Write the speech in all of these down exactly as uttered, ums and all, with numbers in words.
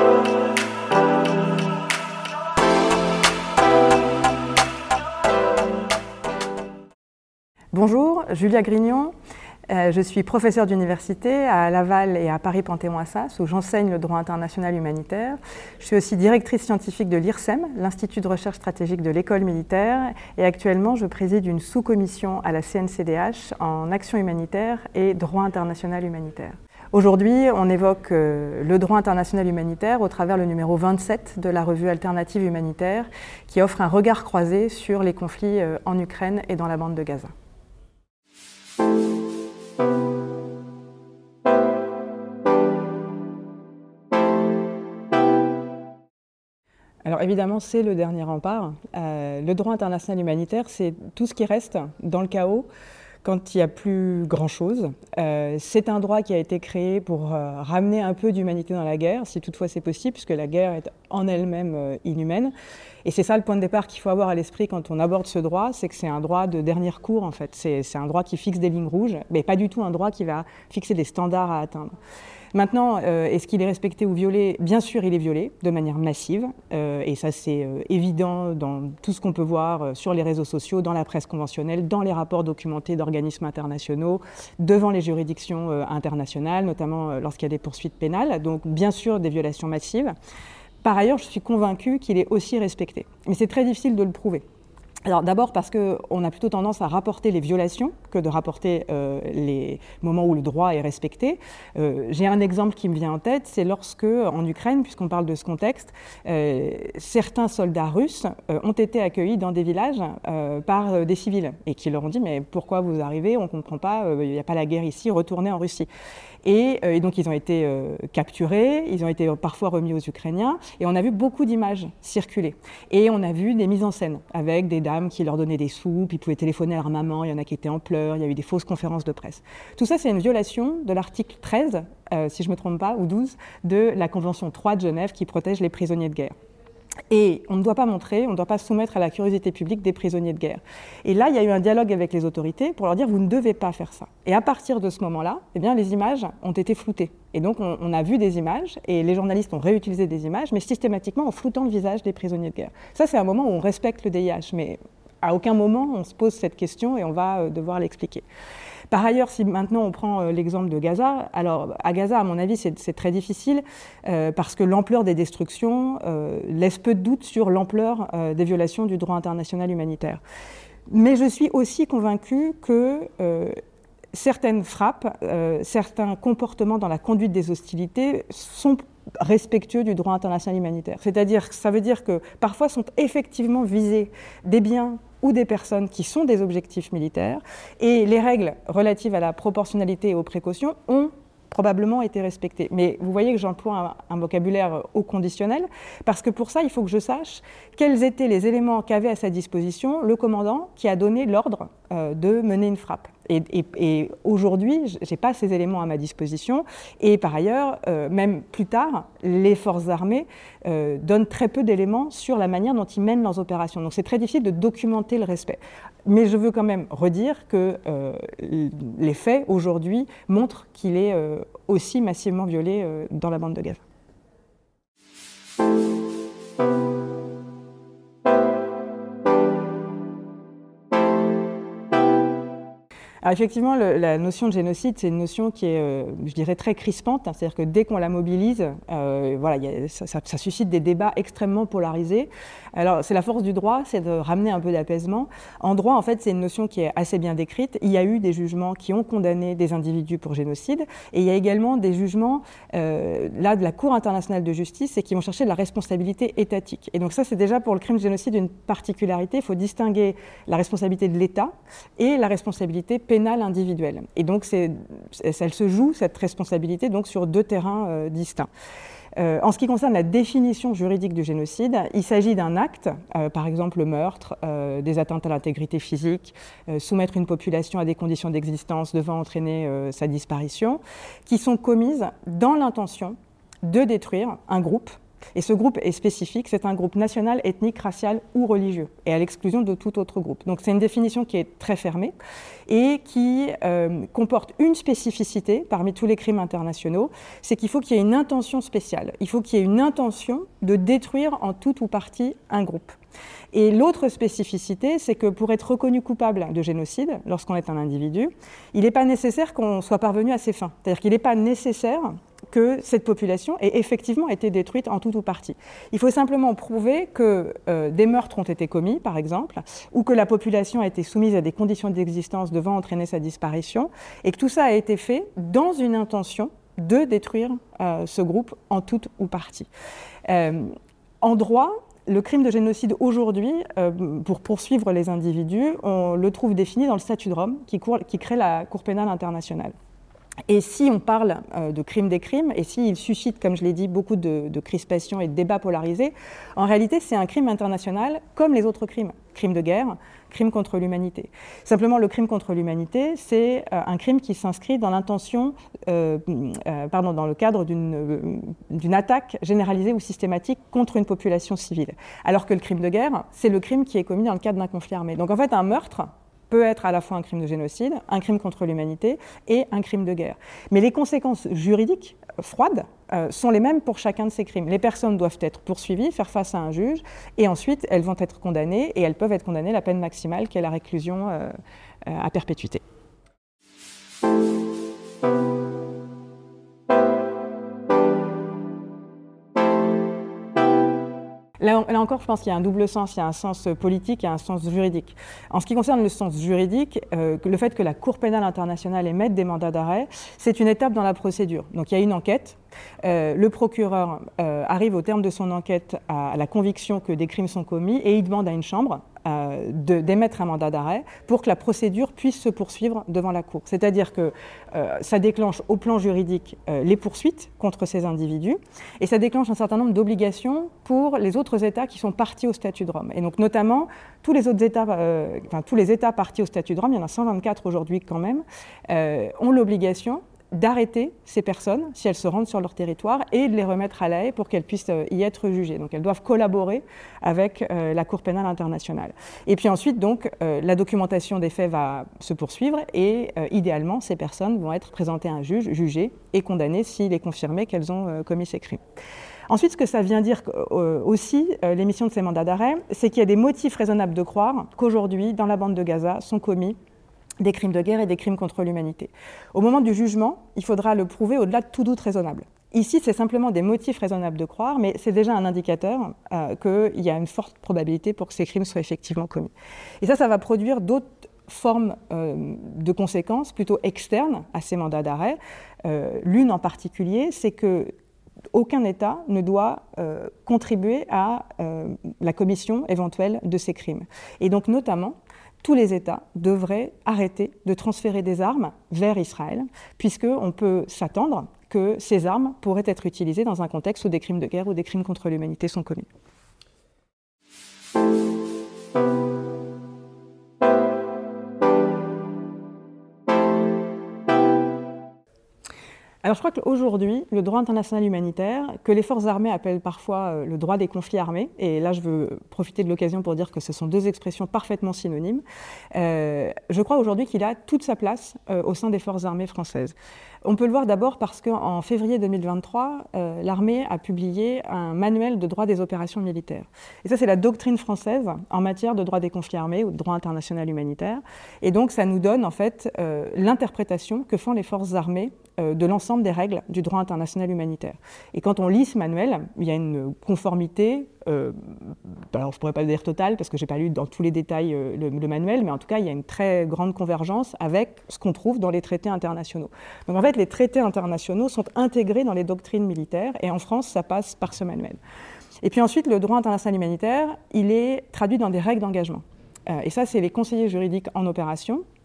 Bonjour, Julia Grignon. Euh, je suis professeure d'université à Laval et à Paris-Panthéon-Assas, où j'enseigne le droit international humanitaire. Je suis aussi directrice scientifique de l'I R S E M, l'Institut de recherche stratégique de l'école militaire, et actuellement je préside une sous-commission à la C N C D H en action humanitaire et droit international humanitaire. Aujourd'hui, on évoque euh, le droit international humanitaire au travers le numéro vingt-sept de la revue Alternative humanitaire, qui offre un regard croisé sur les conflits euh, en Ukraine et dans la bande de Gaza. Alors évidemment, c'est le dernier rempart. Euh, le droit international humanitaire, c'est tout ce qui reste dans le chaos quand il n'y a plus grand-chose. Euh, c'est un droit qui a été créé pour euh, ramener un peu d'humanité dans la guerre, si toutefois c'est possible, puisque la guerre est en elle-même euh, inhumaine. Et c'est ça le point de départ qu'il faut avoir à l'esprit quand on aborde ce droit, c'est que c'est un droit de dernier recours en fait. C'est, c'est un droit qui fixe des lignes rouges, mais pas du tout un droit qui va fixer des standards à atteindre. Maintenant, euh, est-ce qu'il est respecté ou violé ? Bien sûr, il est violé de manière massive, euh, et ça c'est euh, évident dans tout ce qu'on peut voir euh, sur les réseaux sociaux, dans la presse conventionnelle, dans les rapports documentés d'organismes internationaux, devant les juridictions euh, internationales, notamment euh, lorsqu'il y a des poursuites pénales, donc bien sûr des violations massives. Par ailleurs, je suis convaincue qu'il est aussi respecté, mais c'est très difficile de le prouver. Alors d'abord parce qu'on a plutôt tendance à rapporter les violations que de rapporter euh, les moments où le droit est respecté. Euh, j'ai un exemple qui me vient en tête, c'est lorsque, en Ukraine, puisqu'on parle de ce contexte, euh, certains soldats russes euh, ont été accueillis dans des villages euh, par euh, des civils et qui leur ont dit « mais pourquoi vous arrivez, on ne comprend pas, il euh, n'y a pas la guerre ici, retournez en Russie ». Et, euh, et donc ils ont été euh, capturés, ils ont été parfois remis aux Ukrainiens, et on a vu beaucoup d'images circuler. Et on a vu des mises en scène avec des dames qui leur donnaient des soupes, ils pouvaient téléphoner à leur maman, il y en a qui étaient en pleurs, il y a eu des fausses conférences de presse. Tout ça, c'est une violation de l'article treize, euh, si je ne me trompe pas, ou douze, de la Convention trois de Genève qui protège les prisonniers de guerre. Et on ne doit pas montrer, on ne doit pas soumettre à la curiosité publique des prisonniers de guerre. Et là, il y a eu un dialogue avec les autorités pour leur dire « vous ne devez pas faire ça ». Et à partir de ce moment-là, eh bien, les images ont été floutées. Et donc, on, on a vu des images, et les journalistes ont réutilisé des images, mais systématiquement en floutant le visage des prisonniers de guerre. Ça, c'est un moment où on respecte le D I H, mais à aucun moment on se pose cette question et on va devoir l'expliquer. Par ailleurs, si maintenant on prend euh, l'exemple de Gaza, alors à Gaza, à mon avis, c'est, c'est très difficile euh, parce que l'ampleur des destructions euh, laisse peu de doute sur l'ampleur euh, des violations du droit international humanitaire. Mais je suis aussi convaincue que euh, certaines frappes, euh, certains comportements dans la conduite des hostilités sont respectueux du droit international humanitaire. C'est-à-dire, ça veut dire que parfois sont effectivement visés des biens ou des personnes qui sont des objectifs militaires, et les règles relatives à la proportionnalité et aux précautions ont probablement été respectées. Mais vous voyez que j'emploie un, un vocabulaire au conditionnel, parce que pour ça, il faut que je sache quels étaient les éléments qu'avait à sa disposition le commandant qui a donné l'ordre euh, de mener une frappe. Et, et, et aujourd'hui, je n'ai pas ces éléments à ma disposition. Et par ailleurs, euh, même plus tard, les forces armées euh, donnent très peu d'éléments sur la manière dont ils mènent leurs opérations. Donc c'est très difficile de documenter le respect. Mais je veux quand même redire que euh, les faits, aujourd'hui, montrent qu'il est euh, aussi massivement violé euh, dans la bande de Gaza. Alors effectivement, le, la notion de génocide, c'est une notion qui est, euh, je dirais, très crispante. Hein, c'est-à-dire que dès qu'on la mobilise, euh, voilà, y a, ça, ça, ça suscite des débats extrêmement polarisés. Alors, c'est la force du droit, c'est de ramener un peu d'apaisement. En droit, en fait, c'est une notion qui est assez bien décrite. Il y a eu des jugements qui ont condamné des individus pour génocide, et il y a également des jugements, euh, là, de la Cour internationale de justice, et qui vont chercher de la responsabilité étatique. Et donc ça, c'est déjà pour le crime de génocide une particularité. Il faut distinguer la responsabilité de l'État et la responsabilité pénale individuelle. Et donc, c'est, elle se joue, cette responsabilité, donc, sur deux terrains euh, distincts. Euh, en ce qui concerne la définition juridique du génocide, il s'agit d'un acte, euh, par exemple le meurtre, euh, des atteintes à l'intégrité physique, euh, soumettre une population à des conditions d'existence devant entraîner euh, sa disparition, qui sont commises dans l'intention de détruire un groupe Et ce groupe est spécifique, c'est un groupe national, ethnique, racial ou religieux, et à l'exclusion de tout autre groupe. Donc c'est une définition qui est très fermée et qui euh, comporte une spécificité parmi tous les crimes internationaux, c'est qu'il faut qu'il y ait une intention spéciale. Il faut qu'il y ait une intention de détruire en tout ou partie un groupe. Et l'autre spécificité, c'est que pour être reconnu coupable de génocide, lorsqu'on est un individu, il n'est pas nécessaire qu'on soit parvenu à ses fins. C'est-à-dire qu'il n'est pas nécessaire que cette population ait effectivement été détruite en tout ou partie. Il faut simplement prouver que euh, des meurtres ont été commis, par exemple, ou que la population a été soumise à des conditions d'existence devant entraîner sa disparition, et que tout ça a été fait dans une intention de détruire euh, ce groupe en tout ou partie. Euh, en droit, le crime de génocide aujourd'hui, euh, pour poursuivre les individus, on le trouve défini dans le statut de Rome qui, court, qui crée la Cour pénale internationale. Et si on parle euh, de crime des crimes, et s'il suscite, comme je l'ai dit, beaucoup de, de crispations et de débats polarisés, en réalité, c'est un crime international comme les autres crimes. Crime de guerre, crime contre l'humanité. Simplement, le crime contre l'humanité, c'est euh, un crime qui s'inscrit dans l'intention, euh, euh, pardon, dans le cadre d'une, euh, d'une attaque généralisée ou systématique contre une population civile. Alors que le crime de guerre, c'est le crime qui est commis dans le cadre d'un conflit armé. Donc en fait, un meurtre peut être à la fois un crime de génocide, un crime contre l'humanité et un crime de guerre. Mais les conséquences juridiques froides euh, sont les mêmes pour chacun de ces crimes. Les personnes doivent être poursuivies, faire face à un juge, et ensuite elles vont être condamnées, et elles peuvent être condamnées à la peine maximale qui est la réclusion euh, euh, à perpétuité. Là, là encore, je pense qu'il y a un double sens, il y a un sens politique et un sens juridique. En ce qui concerne le sens juridique, euh, le fait que la Cour pénale internationale émette des mandats d'arrêt, c'est une étape dans la procédure. Donc il y a une enquête, euh, le procureur euh, arrive au terme de son enquête à, à la conviction que des crimes sont commis et il demande à une chambre euh, de, d'émettre un mandat d'arrêt pour que la procédure puisse se poursuivre devant la Cour. C'est-à-dire que euh, ça déclenche au plan juridique euh, les poursuites contre ces individus et ça déclenche un certain nombre d'obligations pour les autres États qui sont partis au statut de Rome. Et donc notamment, tous les autres États, euh, enfin tous les États partis au statut de Rome, il y en a cent vingt-quatre aujourd'hui quand même, euh, ont l'obligation d'arrêter ces personnes si elles se rendent sur leur territoire et de les remettre à La Haye pour qu'elles puissent y être jugées. Donc elles doivent collaborer avec euh, la Cour pénale internationale. Et puis ensuite, donc, euh, la documentation des faits va se poursuivre et euh, idéalement, ces personnes vont être présentées à un juge, jugées et condamnées s'il est confirmé qu'elles ont euh, commis ces crimes. Ensuite, ce que ça vient dire euh, aussi, euh, l'émission de ces mandats d'arrêt, c'est qu'il y a des motifs raisonnables de croire qu'aujourd'hui, dans la bande de Gaza, sont commis des crimes de guerre et des crimes contre l'humanité. Au moment du jugement, il faudra le prouver au-delà de tout doute raisonnable. Ici, c'est simplement des motifs raisonnables de croire, mais c'est déjà un indicateur euh, qu'il y a une forte probabilité pour que ces crimes soient effectivement commis. Et ça, ça va produire d'autres formes euh, de conséquences plutôt externes à ces mandats d'arrêt. Euh, l'une en particulier, c'est que aucun État ne doit euh, contribuer à euh, la commission éventuelle de ces crimes. Et donc, notamment, tous les États devraient arrêter de transférer des armes vers Israël, puisqu'on peut s'attendre que ces armes pourraient être utilisées dans un contexte où des crimes de guerre ou des crimes contre l'humanité sont commis. Alors je crois qu'aujourd'hui, le droit international humanitaire, que les forces armées appellent parfois le droit des conflits armés, et là je veux profiter de l'occasion pour dire que ce sont deux expressions parfaitement synonymes, euh, je crois aujourd'hui qu'il a toute sa place euh, au sein des forces armées françaises. On peut le voir d'abord parce qu'en février deux mille vingt-trois, euh, l'armée a publié un manuel de droit des opérations militaires. Et ça, c'est la doctrine française en matière de droit des conflits armés ou de droit international humanitaire. Et donc, ça nous donne en fait euh, l'interprétation que font les forces armées euh, de l'ensemble des règles du droit international humanitaire. Et quand on lit ce manuel, il y a une conformité, euh, alors je ne pourrais pas le dire totale parce que je n'ai pas lu dans tous les détails euh, le, le manuel, mais en tout cas, il y a une très grande convergence avec ce qu'on trouve dans les traités internationaux. Donc en fait, les traités internationaux sont intégrés dans les doctrines militaires et en France, ça passe par ce manuel. Et puis ensuite, le droit international humanitaire, il est traduit dans des règles d'engagement. Euh, et ça, c'est les conseillers juridiques en opération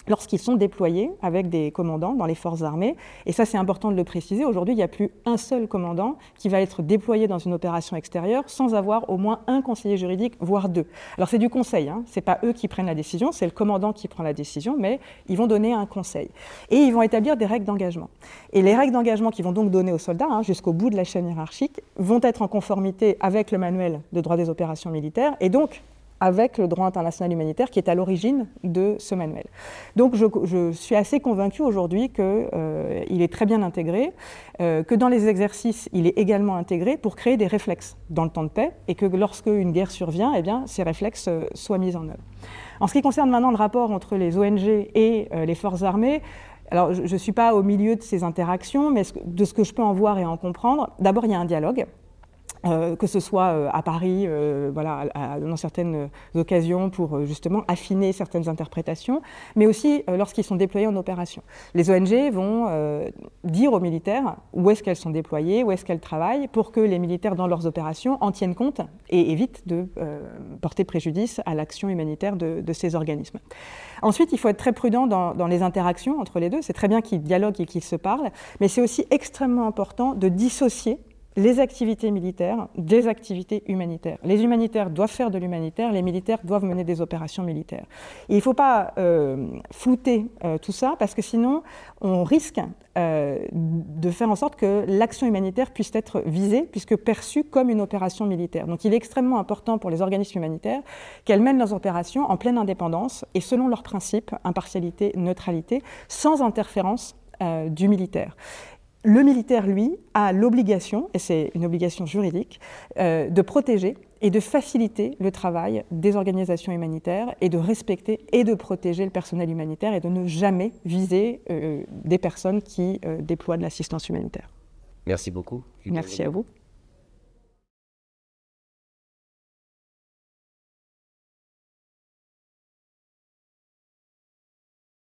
lorsqu'ils sont déployés avec des commandants dans les forces armées. Et ça, c'est important de le préciser. Aujourd'hui, il n'y a plus un seul commandant qui va être déployé dans une opération extérieure sans avoir au moins un conseiller juridique, voire deux. Alors, c'est du conseil, hein. Ce n'est pas eux qui prennent la décision, c'est le commandant qui prend la décision, mais ils vont donner un conseil. Et ils vont établir des règles d'engagement. Et les règles d'engagement qu'ils vont donc donner aux soldats, hein, jusqu'au bout de la chaîne hiérarchique, vont être en conformité avec le manuel de droit des opérations militaires, et donc avec le droit international humanitaire qui est à l'origine de ce manuel. Donc je, je suis assez convaincue aujourd'hui qu'il euh, est très bien intégré, euh, que dans les exercices, il est également intégré pour créer des réflexes dans le temps de paix, et que lorsque une guerre survient, eh bien, ces réflexes euh, soient mis en œuvre. En ce qui concerne maintenant le rapport entre les O N G et euh, les forces armées, alors je ne suis pas au milieu de ces interactions, mais de ce que je peux en voir et en comprendre, d'abord il y a un dialogue. Euh, que ce soit euh, à Paris, euh, voilà, à, à, dans certaines occasions pour euh, justement affiner certaines interprétations, mais aussi euh, lorsqu'ils sont déployés en opération. Les O N G vont euh, dire aux militaires où est-ce qu'elles sont déployées, où est-ce qu'elles travaillent, pour que les militaires dans leurs opérations en tiennent compte et évitent de euh, porter préjudice à l'action humanitaire de, de ces organismes. Ensuite, il faut être très prudent dans, dans les interactions entre les deux. C'est très bien qu'ils dialoguent et qu'ils se parlent, mais c'est aussi extrêmement important de dissocier les activités militaires des activités humanitaires. Les humanitaires doivent faire de l'humanitaire, les militaires doivent mener des opérations militaires. Et il ne faut pas euh, flouter euh, tout ça, parce que sinon, on risque euh, de faire en sorte que l'action humanitaire puisse être visée, puisque perçue comme une opération militaire. Donc il est extrêmement important pour les organismes humanitaires qu'elles mènent leurs opérations en pleine indépendance et selon leurs principes, impartialité, neutralité, sans interférence euh, du militaire. Le militaire, lui, a l'obligation, et c'est une obligation juridique, euh, de protéger et de faciliter le travail des organisations humanitaires et de respecter et de protéger le personnel humanitaire et de ne jamais viser euh, des personnes qui euh, déploient de l'assistance humanitaire. Merci beaucoup. Merci à vous.